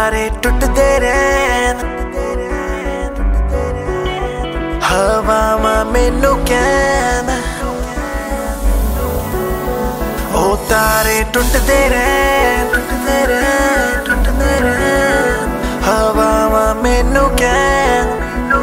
तारे टुटदे रहन हवावां मैनू कहन ओ तारे टुटदे रहन हवावां मैनू कहन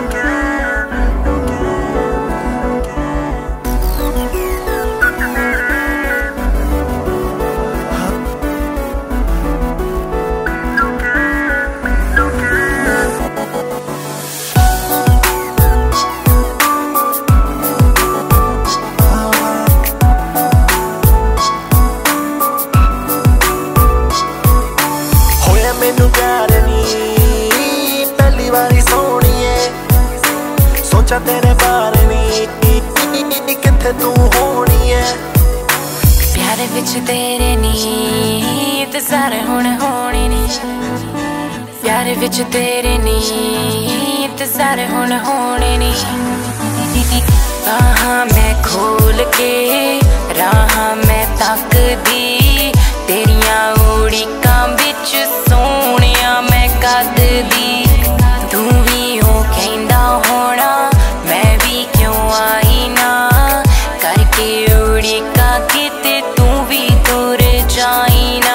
मैनू प्यार नी पहली बारी सोनिए सोचा तेरे बारे नी किथे तू होनी है प्यार विच तेरे नी ते सारे हुण होने नी प्यार विच तेरे नी ते सारे हुण होने नी बाहां मैं खोल के राहां मैं तकदी तेरियां उड़ीकां विच सोहणिया मैं कददी तू भी ओ कहंदा होना मैं भी क्यों आई ना करके उड़ीकां किते तू भी दूर जाई ना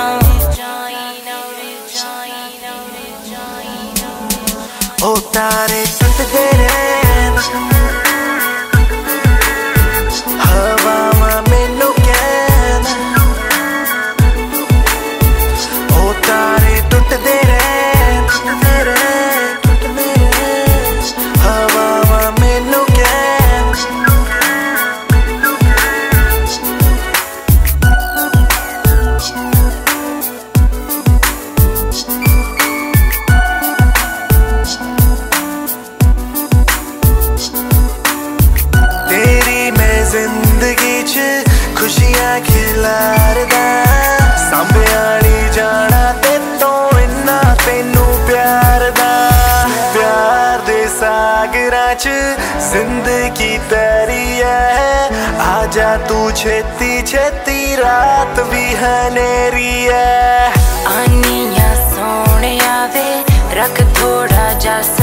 ओ तारे टुटदे रहन हवावां मैनू कहन ओ तारे टुटदे रहन हवावां मैनू कहन तेरी मैं जिंदगी च खुशियां खिलारदा सांभेआ नी जाना तेतों इन्ना तेनू प्यार दा प्यार दे सागरां च जिंदगी तैरी है आजा तू छेती छेती रात भी हनेरी है आनिया सोहणिया वे रख थोड़ा जा